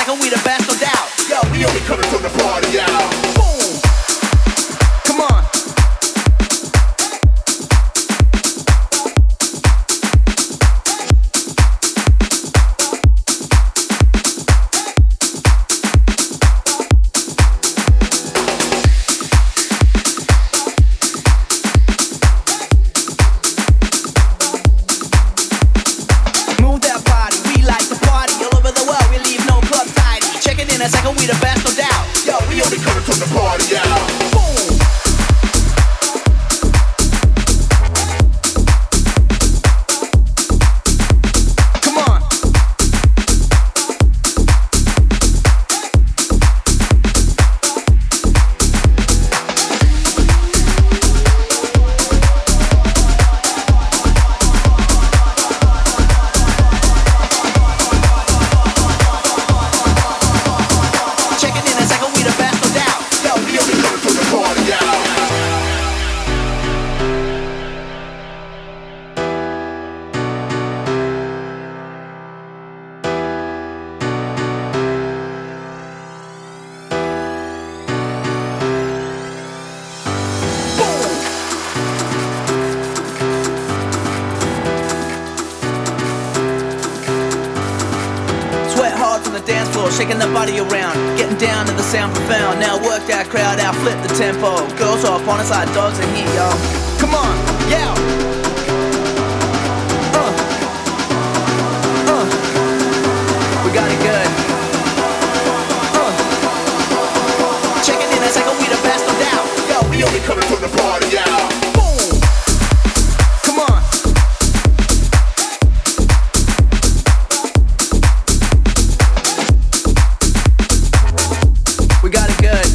second, we the best, no doubt. Yo, we only coming from the party out. Boom. Come on. In a second, we the best, no doubt. Yo, we only coming from the party out. Boom. Come on. Dance floor, shaking the body around, getting down to the sound profound. Now work that crowd out, flip the tempo. Girls are up on us like dogs in heat, yo. Come on, yeah. We got it good. Check it in a second, we the best, no doubt. Yo, we only coming from the party out. Boom. Come on. We got it good.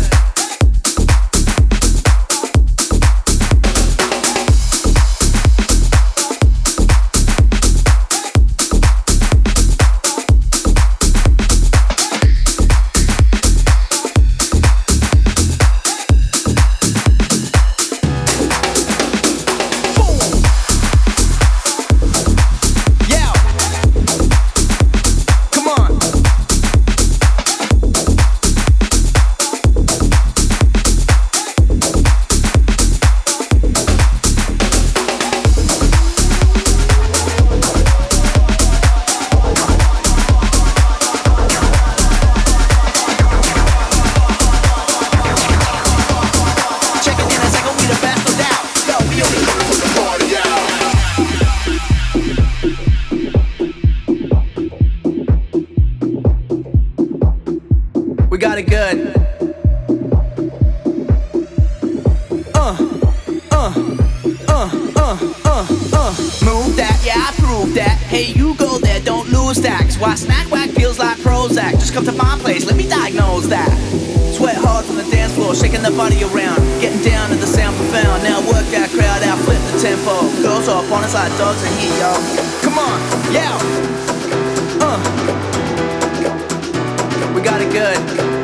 We got it good. Move that, yeah, I prove that. Hey, you go there, don't lose that. 'Cause why snack whack feels like Prozac. Just come to my place, let me diagnose that. Sweat hard from the dance floor, shaking the body around, getting down to the sound profound. Now work that crowd out, flip the tempo. Girls are up on us like dogs in heat, yo. Come on, yeah. We got it good.